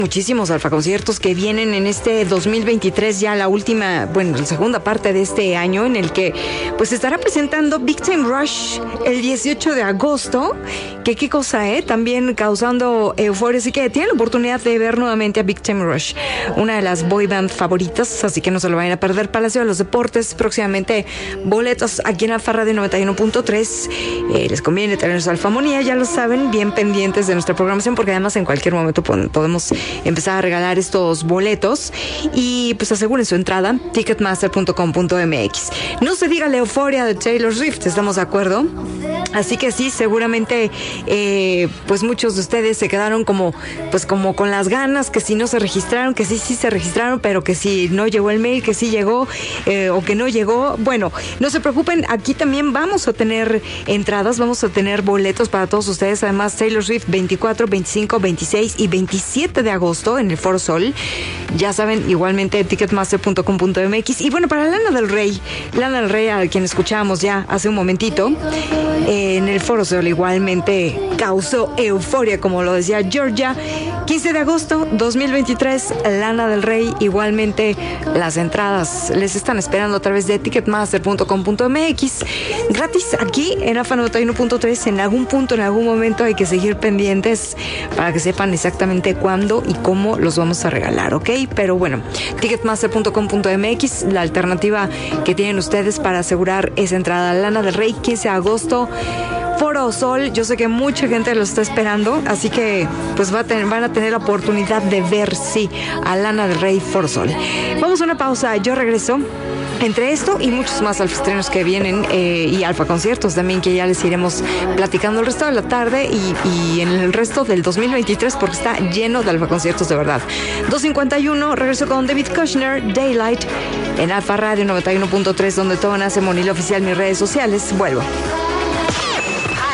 Muchísimos Alfa conciertos que vienen en este 2023, ya la última, la segunda parte de este año, en el que pues se estará presentando Big Time Rush el 18 de agosto, que qué cosa, también causando euforia, así que tienen la oportunidad de ver nuevamente a Big Time Rush, una de las boy band favoritas, así que no se lo vayan a perder. Palacio de los Deportes, próximamente boletos aquí en Alfa Radio 91.3, les conviene tener su alfamonía, ya lo saben, bien pendientes de nuestra programación, porque además en cualquier momento podemos empezar a regalar estos boletos y pues aseguren su entrada, ticketmaster.com.mx. No se diga la euforia de Taylor Swift, ¿estamos de acuerdo? Así que sí, seguramente pues muchos de ustedes se quedaron como con las ganas, que si no se registraron, que sí se registraron, pero que si no llegó el mail, que sí llegó o que no llegó. Bueno, no se preocupen, aquí también vamos a tener entradas, vamos a tener boletos para todos ustedes. Además, Taylor Swift 24, 25, 26 y 27 de agosto en el Foro Sol. Ya saben, igualmente ticketmaster.com.mx. Y bueno, para Lana del Rey, a quien escuchábamos ya hace un momentito, en el Foro Sol igualmente causó euforia, como lo decía Georgia. 15 de agosto 2023, Lana del Rey, igualmente las entradas les están esperando a través de ticketmaster.com.mx, gratis aquí en AFA 91.3. En algún punto, en algún momento hay que seguir pendientes para que sepan exactamente cuándo y cómo los vamos a regalar, ¿ok? Pero bueno, ticketmaster.com.mx, la alternativa que tienen ustedes para asegurar esa entrada. Lana del Rey, 15 de agosto, Foro Sol. Yo sé que mucha gente lo está esperando, así que pues van a tener la oportunidad de ver, sí, a Lana del Rey, Foro Sol. Vamos a una pausa, yo regreso. Entre esto y muchos más alfaestrenos que vienen y alfa conciertos también, que ya les iremos platicando el resto de la tarde y en el resto del 2023, porque está lleno de alfa conciertos de verdad. 2:51, regreso con David Kushner, Daylight, en Alfa Radio 91.3, donde todo nace. Monil Oficial, mis redes sociales. Vuelvo.